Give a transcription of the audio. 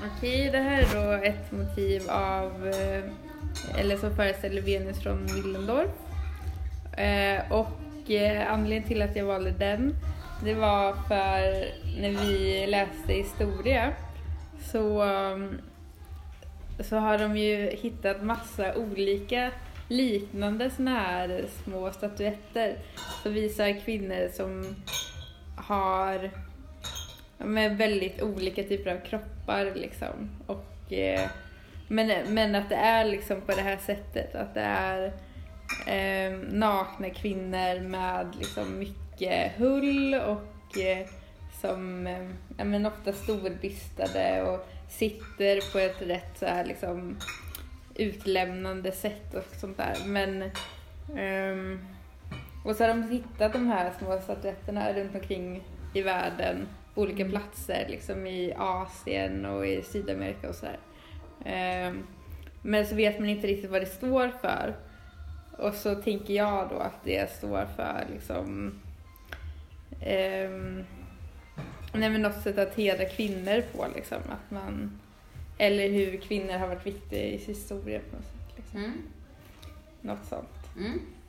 Okej, det här är då ett motiv av, eller som föreställer Venus från Willendorf. Anledningen till att jag valde den, det var för när vi läste historia så har de ju hittat massa olika liknande såna här små statyetter som visar kvinnor som har med väldigt olika typer av kroppar liksom. Men att det är liksom på det här sättet, att det är nakna kvinnor med liksom mycket hull och som ofta storbystade och sitter på ett rätt så här liksom utlämnande sätt och sånt där. Men och så har de hittat de här små statuetterna runt omkring i världen på olika platser liksom i Asien och i Sydamerika och så där. Men så vet man inte riktigt vad det står för. Och så tänker jag då att det står för liksom något sätt att hedra kvinnor på liksom, att man, eller hur kvinnor har varit viktiga i historien på något sätt liksom. Något sånt.